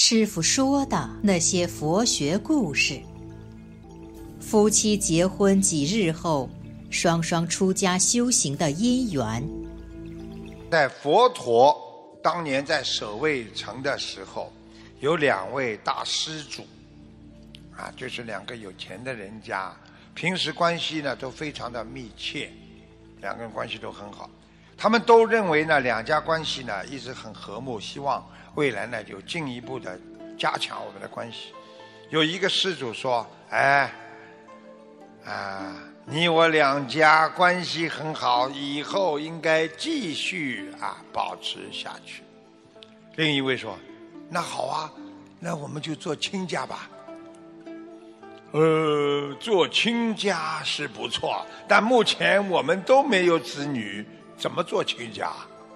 师父说的那些佛学故事。夫妻结婚几日后，双双出家修行的因缘。 在佛陀当年在舍卫城的时候，有两位大施主就是两个有钱的人家，平时关系呢都非常的密切，两个人关系都很好。他们都认为呢两家关系呢一直很和睦，希望未来呢有进一步的加强我们的关系。有一个施主说，你我两家关系很好，以后应该继续保持下去。另一位说，那好啊，那我们就做亲家吧。做亲家是不错，但目前我们都没有子女，怎么做亲家？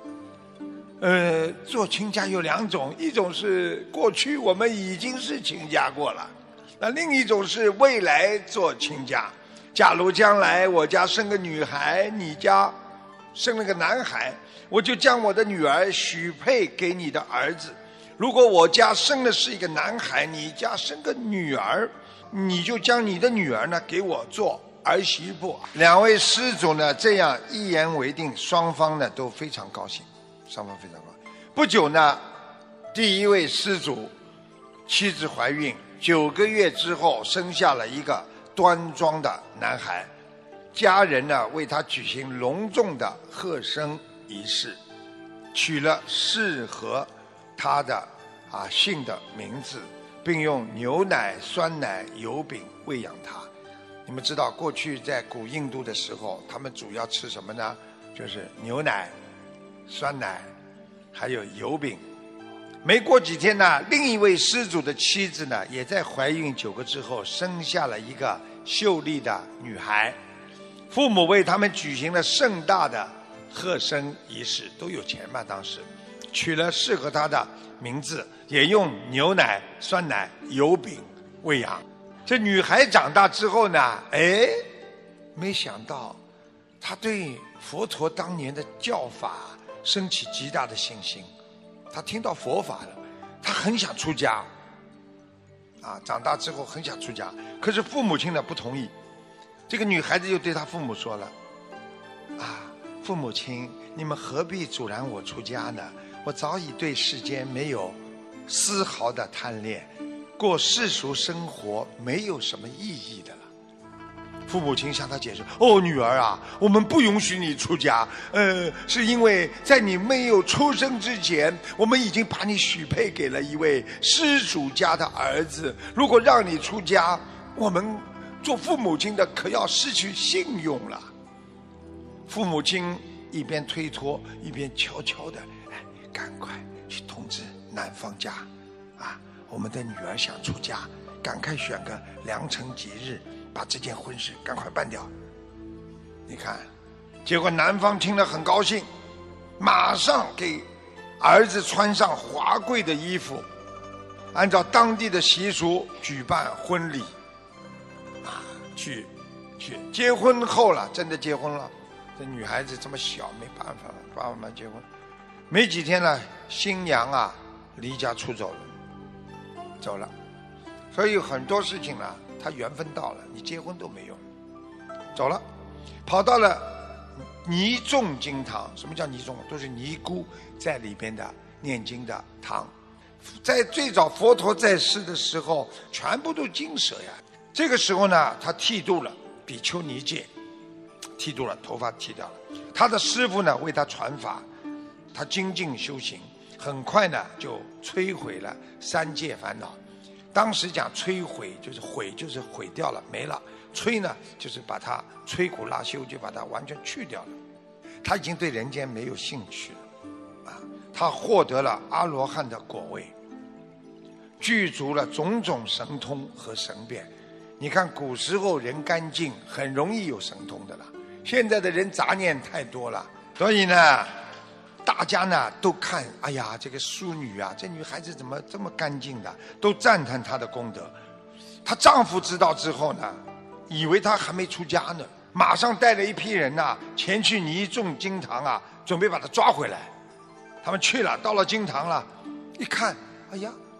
做亲家有两种，一种是过去我们已经是亲家过了，那另一种是未来做亲家。假如将来我家生个女孩，你家生了个男孩，我就将我的女儿许配给你的儿子。如果我家生的是一个男孩，你家生个女儿，你就将你的女儿呢给我做儿媳妇。两位施主呢这样一言为定，双方呢都非常高兴，双方非常高兴。不久呢，第一位施主妻子怀孕9个月之后，生下了一个端庄的男孩，家人呢为他举行隆重的贺生仪式，取了适合他的姓的名字，并用牛奶、酸奶、油饼喂养他。你们知道过去在古印度的时候，他们主要吃什么呢？就是牛奶、酸奶还有油饼。没过几天呢，另一位施主的妻子呢也在怀孕9个之后生下了一个秀丽的女孩。父母为他们举行了盛大的贺生仪式，都有钱嘛，当时取了适合他的名字，也用牛奶、酸奶、油饼喂养。这女孩长大之后呢，没想到她对佛陀当年的教法升起极大的信心。她听到佛法了，她很想出家长大之后很想出家，可是父母亲呢不同意。这个女孩子就对她父母说了，父母亲，你们何必阻拦我出家呢？我早已对世间没有丝毫的贪恋，过世俗生活没有什么意义的了。父母亲向他解释，女儿啊，我们不允许你出家，是因为在你没有出生之前，我们已经把你许配给了一位施主家的儿子，如果让你出家，我们做父母亲的可要失去信用了。父母亲一边推脱，一边悄悄的，赶快去通知男方家，我们的女儿想出家，赶快选个良辰吉日，把这件婚事赶快办掉。你看，结果男方听了很高兴，马上给儿子穿上华贵的衣服，按照当地的习俗举办婚礼，去结婚后了，真的结婚了。这女孩子这么小，没办法了，爸爸妈妈结婚。没几天呢，新娘离家出走了。所以很多事情呢，他缘分到了，你结婚都没用，走了，跑到了尼众经堂。什么叫尼众？都是尼姑在里边的念经的堂。在最早佛陀在世的时候，全部都精舍呀。这个时候呢，他剃度了比丘尼戒，剃度了，头发剃掉了。他的师父呢为他传法，他精进修行，很快呢就摧毁了3界烦恼。当时讲摧毁就是毁，就是毁掉了，没了。摧呢就是把它摧骨拉修，就把它完全去掉了。他已经对人间没有兴趣了他获得了阿罗汉的果位，具足了种种神通和神变。你看古时候人干净，很容易有神通的了，现在的人杂念太多了，所以呢大家呢都看，哎呀，这个淑女啊，这女孩子怎么这么干净的，都赞叹她的功德。她丈夫知道之后呢，以为她还没出家呢，马上带了一批人前去尼众经堂准备把她抓回来。他们去了，到了经堂了，一看，哎呀，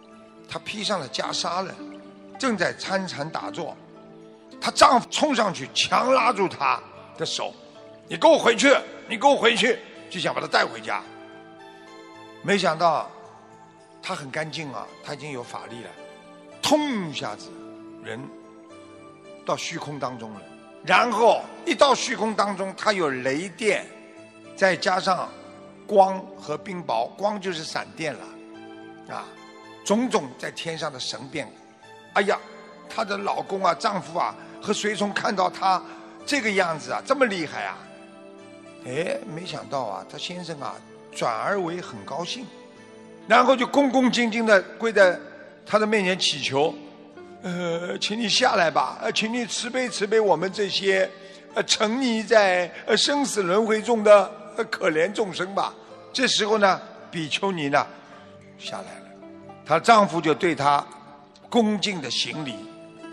她披上了袈裟了，正在参禅打坐。她丈夫冲上去强拉住她的手，你给我回去，你给我回去，就想把她带回家。没想到她很干净啊，她已经有法力了，通一下子人到虚空当中了。然后一到虚空当中，它有雷电，再加上光和冰雹，光就是闪电了啊，种种在天上的神变。哎呀，她的老公啊，丈夫啊和随从看到她这个样子啊，这么厉害啊，没想到啊，她先生啊转而为很高兴，然后就恭恭敬敬的跪在她的面前祈求，请你下来吧，请你慈悲慈悲我们这些沉溺在生死轮回中的可怜众生吧。这时候呢，比丘尼呢下来了，她丈夫就对她恭敬的行礼，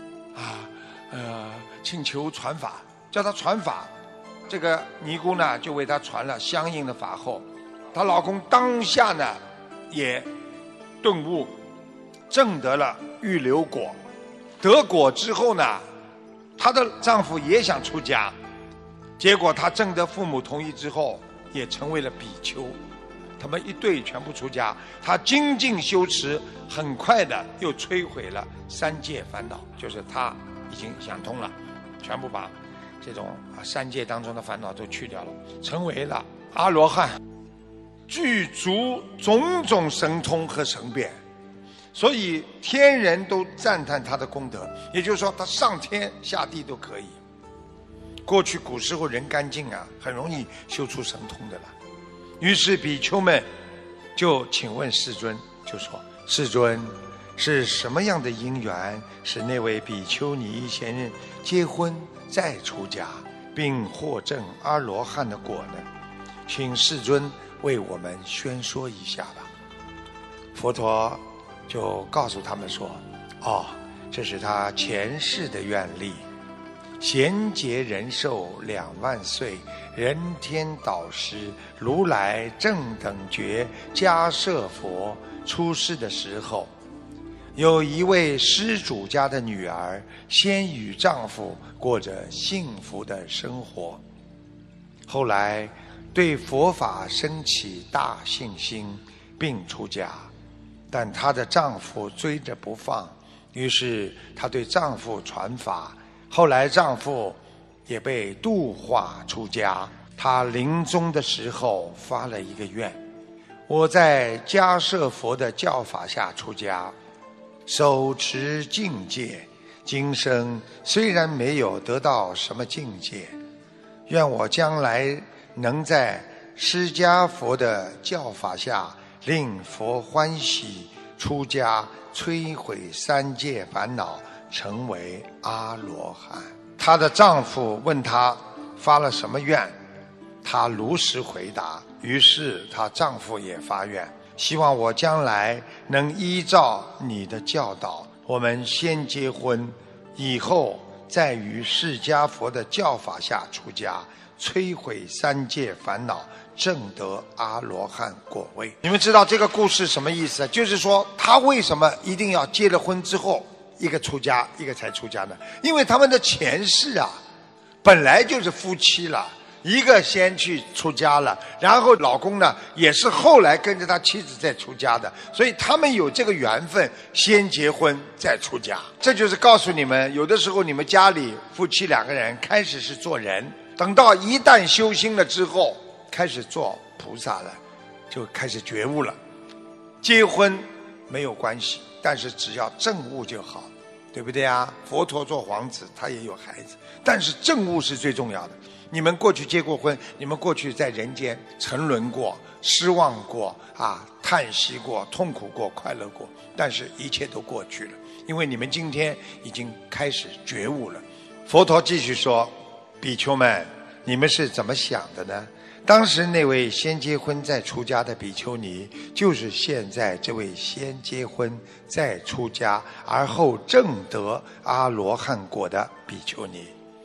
请求传法，叫她传法。这个尼姑呢就为她传了相应的法后，她老公当下呢也顿悟，证得了预流果。得果之后呢，她的丈夫也想出家，结果她征得父母同意之后，也成为了比丘。他们一对全部出家，她精进修持，很快的又摧毁了三界烦恼，就是她已经想通了，全部把这种三界当中的烦恼都去掉了，成为了阿罗汉，具足种种神通和神变。所以天人都赞叹他的功德，也就是说他上天下地都可以。过去古时候人干净啊，很容易修出神通的了。于是比丘们就请问世尊，就说世尊，是什么样的因缘使那位比丘尼先人结婚再出家，并获证阿罗汉的果呢？请世尊为我们宣说一下吧。佛陀就告诉他们说，这是他前世的愿力，贤劫人寿2万岁，人天导师如来正等觉迦摄佛出世的时候，有一位施主家的女儿先与丈夫过着幸福的生活，后来对佛法升起大信心，并出家。但她的丈夫追着不放，于是她对丈夫传法，后来丈夫也被度化出家。她临终的时候发了一个愿，我在迦摄佛的教法下出家，手持境界，今生虽然没有得到什么境界，愿我将来能在释迦佛的教法下令佛欢喜，出家摧毁三界烦恼，成为阿罗汉。她的丈夫问她发了什么愿，她如实回答，于是她丈夫也发愿，希望我将来能依照你的教导，我们先结婚，以后再于释迦佛的教法下出家，摧毁三界烦恼，证得阿罗汉果位。你们知道这个故事什么意思？就是说他为什么一定要结了婚之后一个出家一个才出家呢？因为他们的前世啊本来就是夫妻了，一个先去出家了，然后老公呢也是后来跟着他妻子再出家的，所以他们有这个缘分，先结婚再出家。这就是告诉你们，有的时候你们家里夫妻2个人开始是做人，等到一旦修心了之后，开始做菩萨了，就开始觉悟了。结婚没有关系，但是只要证悟就好，对不对啊？佛陀做皇子他也有孩子，但是证悟是最重要的。你们过去结过婚，你们过去在人间沉沦过，失望过叹息过，痛苦过，快乐过，但是一切都过去了，因为你们今天已经开始觉悟了。佛陀继续说，比丘们，你们是怎么想的呢？当时那位先结婚再出家的比丘尼，就是现在这位先结婚再出家而后证得阿罗汉果的比丘尼。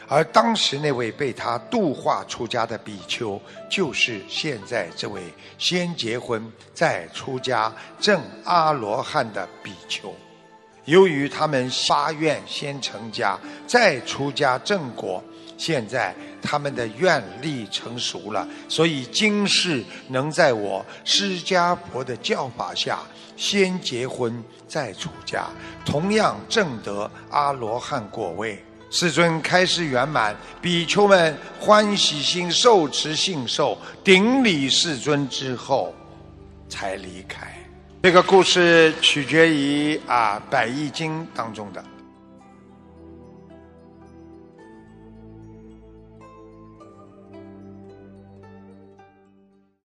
而当时那位被他度化出家的比丘，就是现在这位先结婚再出家证阿罗汉的比丘。由于他们发愿先成家再出家正果，现在他们的愿力成熟了，所以今世能在我释迦佛的教法下先结婚再出家，同样证得阿罗汉果位。世尊开示圆满，比丘们欢喜心受持信受，顶礼世尊之后才离开。这个故事取决于《百益经》当中的。